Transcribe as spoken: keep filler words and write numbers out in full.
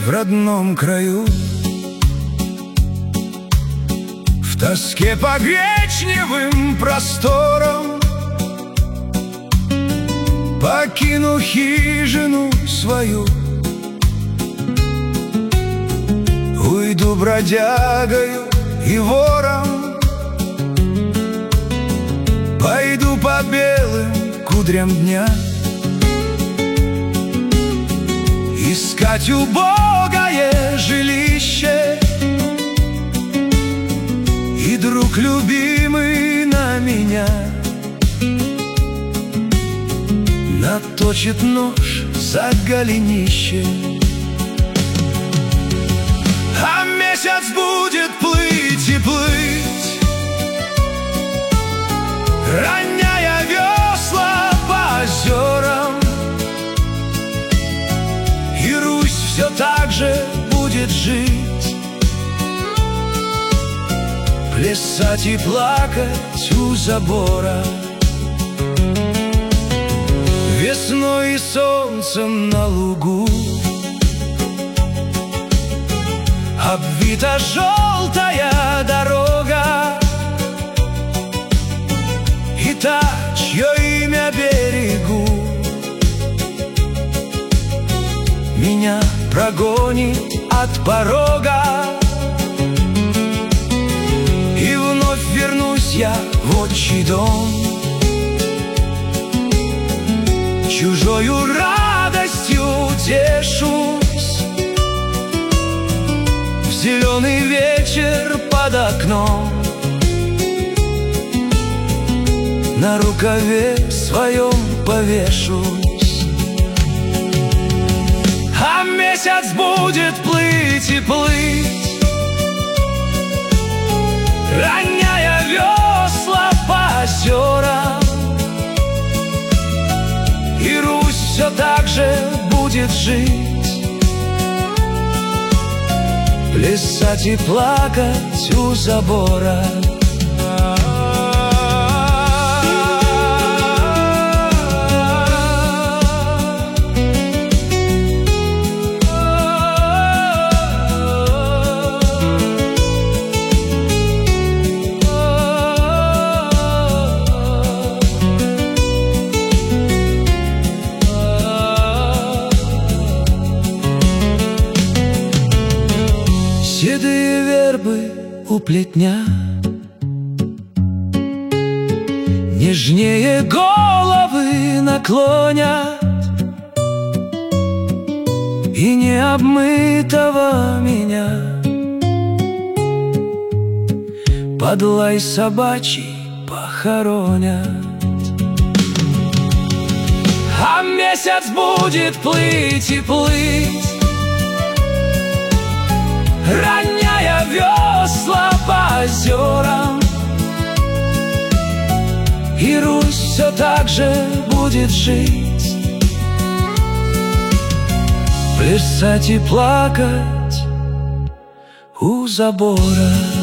в родном краю, в тоске по гречневым просторам. Покину хижину свою, уйду бродягою и вором, пойду по белым кудрям дня искать убогое жилище. И друг любимый на меня наточит нож за голенище. А месяц будет плыть и плыть, роняя весла по озерам. И Русь все так же будет жить, плясать и плакать у забора. Весной и солнцем на лугу обвита желтая дорога, и та, чье имя берегу, меня прогонит от порога. И вновь вернусь я в отчий дом, чужою радостью тешусь. В зеленый вечер под окном на рукаве своем повешусь. А месяц будет плыть и плыть, роняя весла по озерам. И Русь все так же будет жить, плясать и плакать у забора. Седые вербы у плетня нежнее головы наклонят, и необмытого меня под лай собачий похоронят. А месяц будет плыть и плыть, роняя весла по озерам. И Русь все так же будет жить, плясать и плакать у забора.